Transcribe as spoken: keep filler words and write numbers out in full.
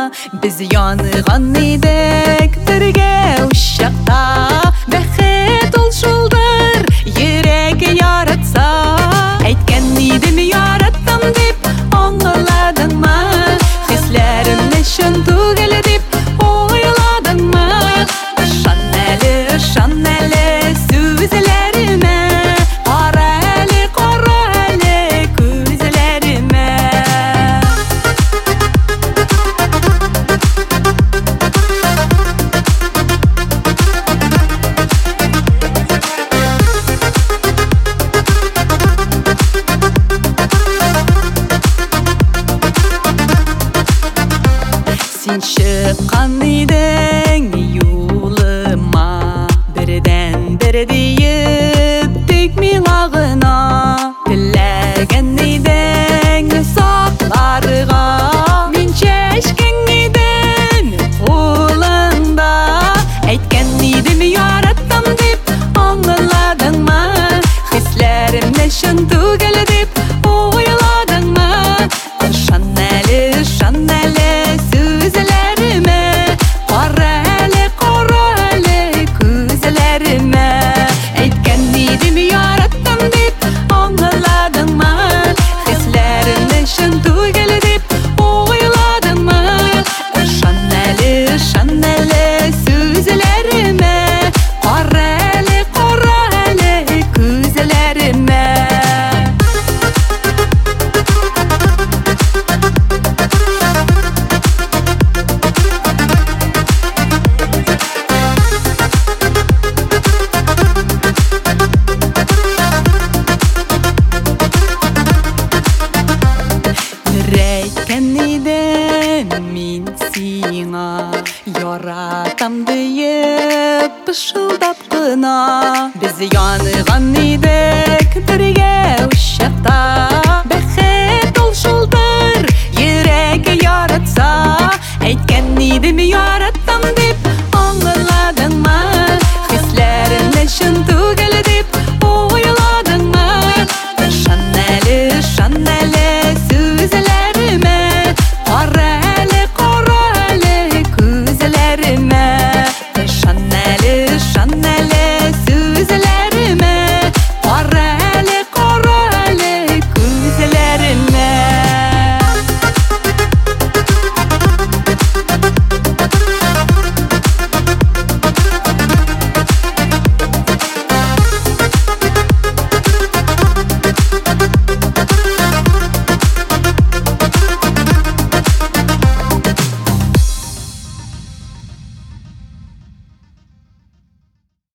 Biz yanıgan idek birge uşakta. Bәхет ol шулдыр, йөрәге яратса. Әйткән идем яраттым дип, аңладыңмы? Хисләремне чын түгел дип уйладыңмы? Ышан әле, ышан әле сүзләремә. Кара әле, кара әле күзләремә. Син чыккан идең юлыма, бердән бер диеп тик миңа гына. Теләгән идең сакларга, мин чәчкән идем кулыңда. Әйткән идем яраттым дип, аңладыңмы? Хисләремне чын түгел дип уйладыңмы? Ышан әле, ышан әле сүзләремә. Кара әле, кара әле күзләремә. Әйткән идем яраттым дип, аңладыңмы? Хисләремне чын түгел дип уйладыңмы? Ышан әле, ышан әле сүзләремә. Кара әле, кара әле күзләремә. Әйткән идем мин сиңа, яратам диеп пышылдап кына. Без яныган идек бергә ушакта. Бәхет ул шулдыр, йөрәге яратса. Әйткән идем яраттым